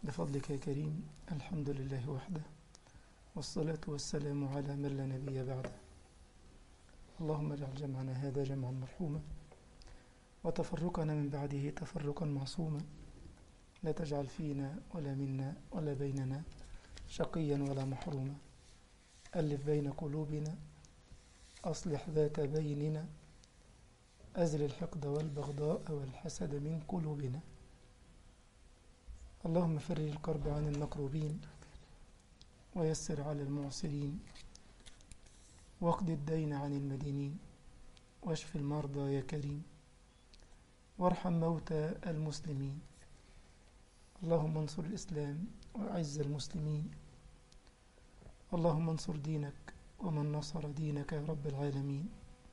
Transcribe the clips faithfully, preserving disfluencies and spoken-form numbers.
بفضلك يا كريم. الحمد لله وحده، والصلاة والسلام على من لا نبي بعده. اللهم اجعل جمعنا هذا جمعا مرحوما، وتفرقنا من بعده تفرقا معصوما. لا تجعل فينا ولا منا ولا بيننا شقيا ولا محروما. ألف بين قلوبنا، أصلح ذات بيننا، أزل الحقد والبغضاء والحسد من قلوبنا. اللهم فرج الكرب عن المكروبين، ويسر على المعسرين، واقض الدين عن المدينين، واشف المرضى يا كريم، وارحم موتى المسلمين. اللهم انصر الإسلام وأعز المسلمين. اللهم انصر دينك ومن نصر دينك يا رب العالمين.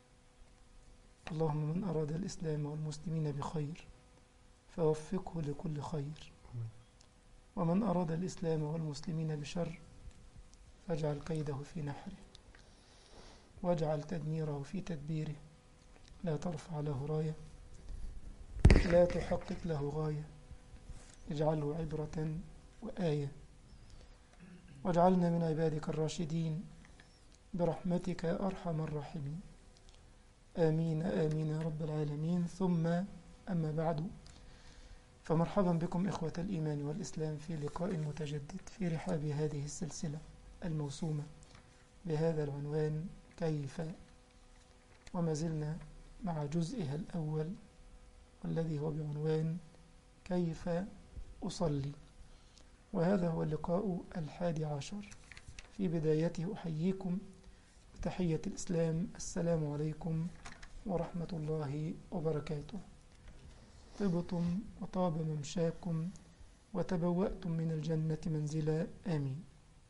اللهم من أراد الإسلام والمسلمين بخير فوفقه لكل خير، ومن أراد الإسلام والمسلمين بشر فاجعل كيده في نحره، واجعل تدميره في تدبيره. لا ترفع له راية، لا تحقق له غاية. اجعله عبرة وآية، واجعلنا من عبادك الراشدين برحمتك يا أرحم الراحمين. آمين آمين يا رب العالمين. ثم أما بعد، فمرحبا بكم إخوة الإيمان والإسلام في لقاء متجدد في رحاب هذه السلسلة الموسومة بهذا العنوان كيف، وما زلنا مع جزئها الأول والذي هو بعنوان كيف أصلي، وهذا هو اللقاء الحادي عشر. في بدايته أحييكم بتحية الإسلام، السلام عليكم ورحمة الله وبركاته. طبتم وطاب ممشاكم وتبوأتم من الجنة منزلا، آمين.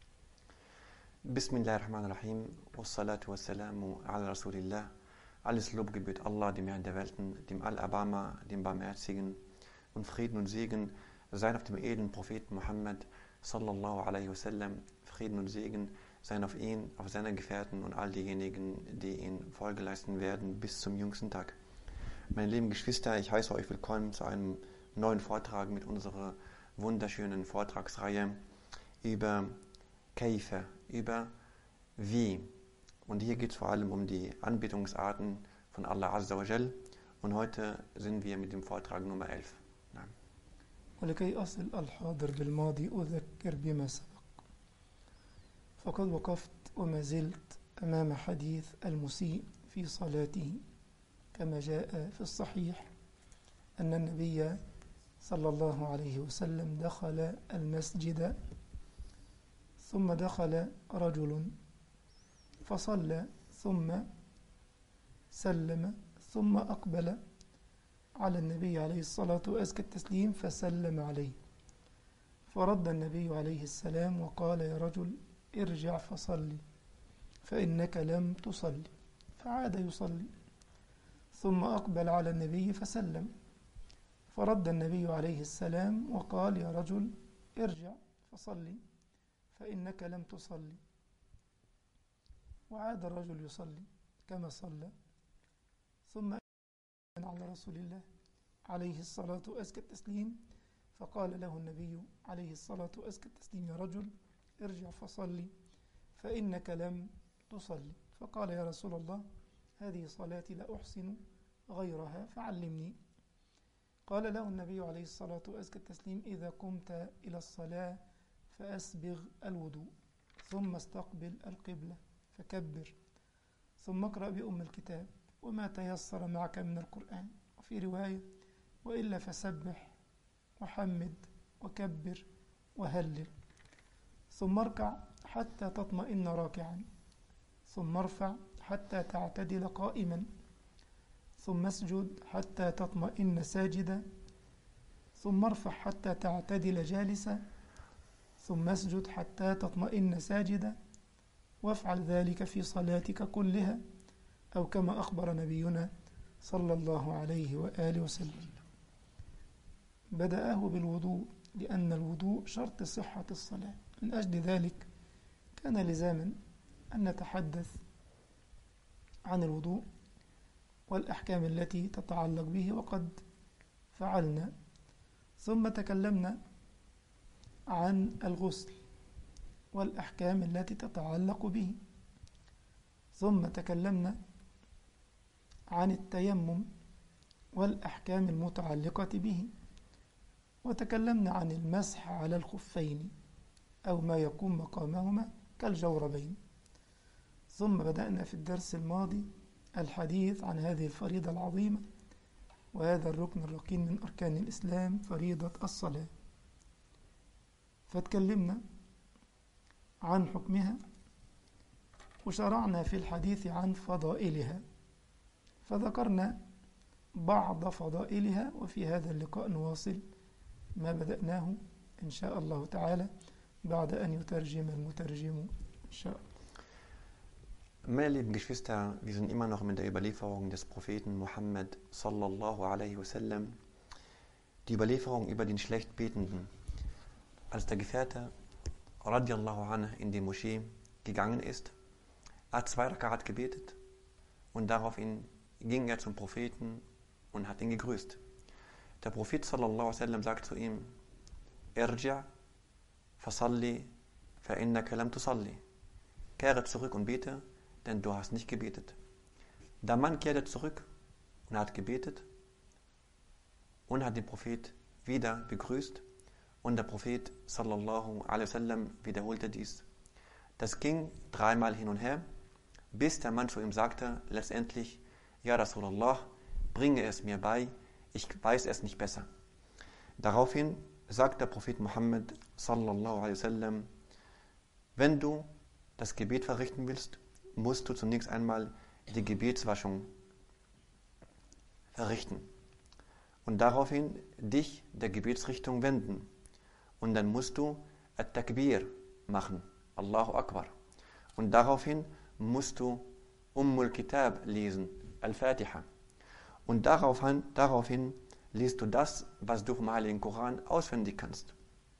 Bismillahirrahmanirrahim, wassalatu wassalamu ala Rasulillah. Alles Lob gebührt Allah, dem Herrn der Welten, dem Al-Abama, dem Barmherzigen, und Frieden und Segen seien auf dem edlen Propheten Muhammad sallallahu alaihi wasallam. Frieden und Segen seien auf ihn, auf seine Gefährten und all diejenigen, die ihn Folge leisten werden bis zum jüngsten Tag. Meine lieben Geschwister, ich heiße euch willkommen zu einem neuen Vortrag mit unserer wunderschönen Vortragsreihe über Kaifa, über wie. Und hier geht es vor allem um die Anbetungsarten von Allah Azza wa Jal. Und heute sind wir mit dem Vortrag Nummer elf. Nein. ولكي أصل الحاضر بالماضي أذكر بما سبق، فقد وقفت وما زلت أمام حديث المسيء في صلاته، كما جاء في الصحيح أن النبي صلى الله عليه وسلم دخل المسجد، ثم دخل رجل فصلى ثم سلم ثم أقبل على النبي عليه الصلاة وأزكى التسليم فسلم عليه، فرد النبي عليه السلام وقال: يا رجل ارجع فصلي فإنك لم تصلي، فعاد يصلي، ثم أقبل على النبي فسلم، فرد النبي عليه السلام وقال: يا رجل ارجع فصلي فإنك لم تصلي، وعاد الرجل يصلي كما صلى، ثم على رسول الله عليه الصلاة وأزكى التسليم، فقال له النبي عليه الصلاة وأزكى التسليم: يا رجل ارجع فصلي فإنك لم تصلي. فقال: يا رسول الله، هذه صلاتي لا أحسن غيرها فعلمني. قال له النبي عليه الصلاة وأزكى التسليم: إذا قمت إلى الصلاة فأسبغ الوضوء، ثم استقبل القبلة فكبر، ثم اقرأ بأم الكتاب وما تيسر معك من القرآن، وفي رواية: وإلا فسبح وحمد وكبر وهلل، ثم اركع حتى تطمئن راكعا، ثم ارفع حتى تعتدل قائما، ثم اسجد حتى تطمئن ساجدا، ثم ارفع حتى تعتدل جالسا، ثم اسجد حتى تطمئن ساجدا، وافعل ذلك في صلاتك كلها، أو كما أخبر نبينا صلى الله عليه وآله وسلم. بدأه بالوضوء لأن الوضوء شرط صحة الصلاة، من أجل ذلك كان لزاما أن نتحدث عن الوضوء والأحكام التي تتعلق به، وقد فعلنا. ثم تكلمنا عن الغسل والأحكام التي تتعلق به، ثم تكلمنا عن التيمم والأحكام المتعلقة به، وتكلمنا عن المسح على الخفين أو ما يقوم مقامهما كالجوربين. ثم بدأنا في الدرس الماضي الحديث عن هذه الفريضة العظيمة وهذا الركن الركين من أركان الإسلام، فريضة الصلاة، فتكلمنا عن حكمها وشرعنا في الحديث عن فضائلها، فذكرنا بعض فضائلها، وفي هذا اللقاء نواصل ما بدأناه إن شاء الله تعالى بعد أن يترجم المترجم إن شاء الله. Meine lieben Geschwister, wir sind immer noch mit der Überlieferung des Propheten Muhammad sallallahu alaihi wasallam, die Überlieferung über den Schlechtbetenden. Als der Gefährte radiallahu anhu in die Moschee gegangen ist, hat zwei Rakat gebetet und daraufhin ging er zum Propheten und hat ihn gegrüßt. Der Prophet sallallahu alaihi wasallam sagt zu ihm: Irja' fasalli fa innaka lam tusalli. Kehre zurück und bete, denn du hast nicht gebetet. Der Mann kehrte zurück und hat gebetet und hat den Prophet wieder begrüßt und der Prophet sallallahu alaihi wasallam wiederholte dies. Das ging dreimal hin und her, bis der Mann zu ihm sagte, letztendlich: Ja Rasulallah, bringe es mir bei, ich weiß es nicht besser. Daraufhin sagt der Prophet Muhammad sallallahu alaihi wasallam: Wenn du das Gebet verrichten willst, musst du zunächst einmal die Gebetswaschung verrichten und daraufhin dich der Gebetsrichtung wenden. Und dann musst du At-Takbir machen, Allahu Akbar. Und daraufhin musst du Ummul Kitab lesen, Al-Fatiha. Und daraufhin, daraufhin liest du das, was du vom Heiligen Koran auswendig kannst.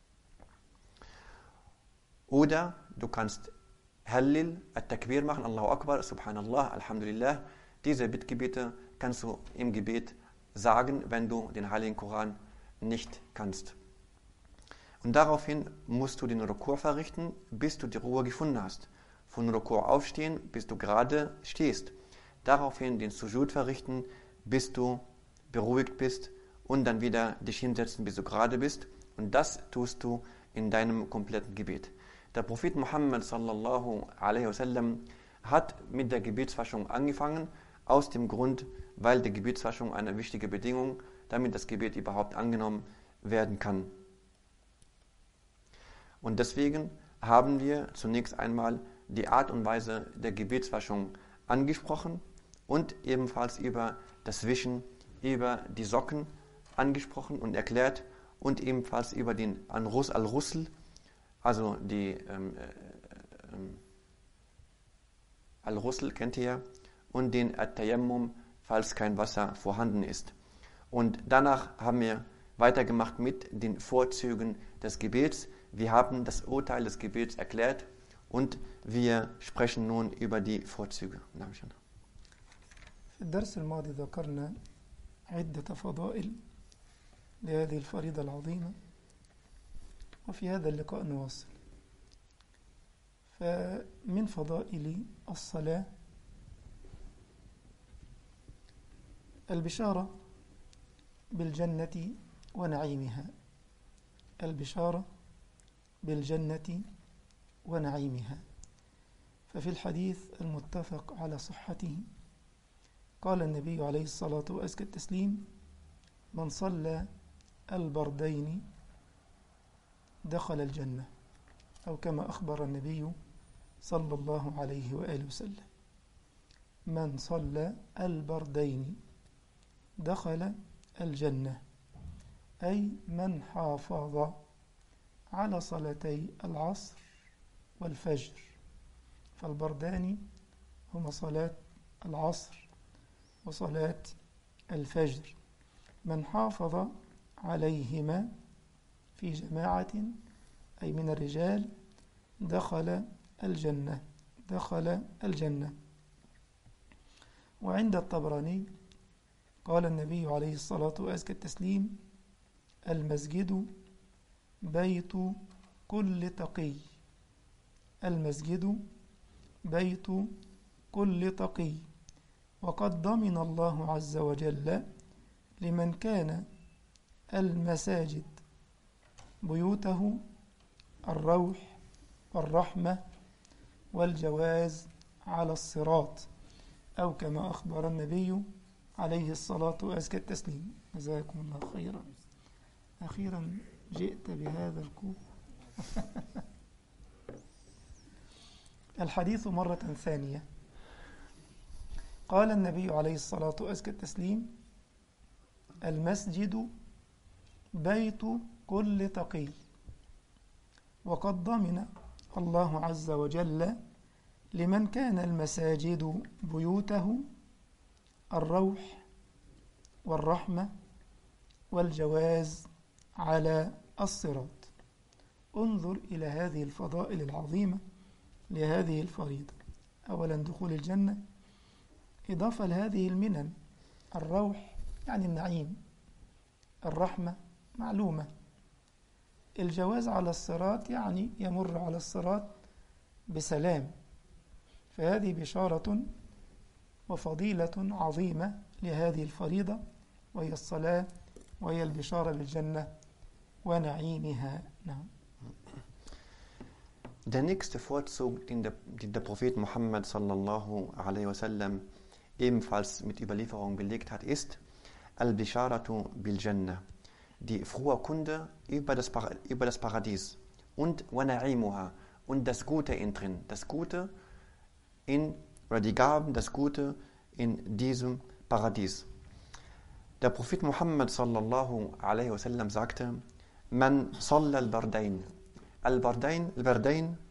Oder du kannst Hallil, At-Takbir machen, Allahu Akbar, Subhanallah, Alhamdulillah. Diese Bittgebete kannst du im Gebet sagen, wenn du den Heiligen Koran nicht kannst. Und daraufhin musst du den Rukur verrichten, bis du die Ruhe gefunden hast. Von Rukur aufstehen, bis du gerade stehst. Daraufhin den Sujud verrichten, bis du beruhigt bist und dann wieder dich hinsetzen, bis du gerade bist. Und das tust du in deinem kompletten Gebet. Der Prophet Muhammad sallallahu alaihi wasallam hat mit der Gebetswaschung angefangen, aus dem Grund, weil die Gebetswaschung eine wichtige Bedingung, damit das Gebet überhaupt angenommen werden kann. Und deswegen haben wir zunächst einmal die Art und Weise der Gebetswaschung angesprochen und ebenfalls über das Wischen, über die Socken angesprochen und erklärt und ebenfalls über den Al-Ghusl, also die ähm, äh, Al-Ghusl kennt ihr ja, und den At-Tayammum, falls kein Wasser vorhanden ist. Und danach haben wir weitergemacht mit den Vorzügen des Gebets. Wir haben das Urteil des Gebets erklärt und wir sprechen nun über die Vorzüge. في الدرس الماضي ذكرنا عدة فضائل لهذه الفريضة العظيمة، وفي هذا اللقاء نواصل. فمن فضائل الصلاة البشارة بالجنة ونعيمها، البشارة بالجنة ونعيمها. ففي الحديث المتفق على صحته قال النبي عليه الصلاة وأزكى التسليم: من صلى البردين دخل الجنة، أو كما أخبر النبي صلى الله عليه وآله وسلم: من صلى البردين دخل الجنة، أي من حافظ على صلاتي العصر والفجر. فالبردان هما صلاة العصر وصلاة الفجر، من حافظ عليهما في جماعة أي من الرجال دخل الجنة، دخل الجنة. وعند الطبراني قال النبي عليه الصلاة وأزكى التسليم: المسجد بيت كل تقي. المسجد بيت كل تقي، وقد ضمن الله عز وجل لمن كان المساجد بيوته الروح والرحمة والجواز على الصراط، أو كما أخبر النبي عليه الصلاة وأزكى التسليم. جزاكم الله خيرا. أخيرا جئت بهذا الكوخ. الحديث مرة ثانية. قال النبي عليه الصلاة وأزكى التسليم: المسجد بيت كل تقي، وقد ضمن الله عز وجل لمن كان المساجد بيوته الروح والرحمة والجواز على الصراط. انظر إلى هذه الفضائل العظيمة لهذه الفريضة. أولا دخول الجنة، إضافة لهذه المنن. الروح يعني النعيم، الرحمة معلومة، الجواز على الصراط يعني يمر على الصراط بسلام. فهذه بشارة وفضيلة عظيمة لهذه الفريضة، وهي الصلاة، وهي البشارة بالجنة ونعيمها. نعم. Der nächste Vorzug, den der, den der Prophet Muhammad sallallahu alaihi wasallam ebenfalls mit Überlieferung belegt hat, ist Al-Bisharatu bil-Jannah, die frohe Kunde über das, über das Paradies, und Wana'imuha, und das Gute in drin, das Gute in, oder die Gaben, das Gute in diesem Paradies. Der Prophet Muhammad sallallahu alaihi wasallam sagte: Man salla al-Bardain. Al-Bardain, al-Bardain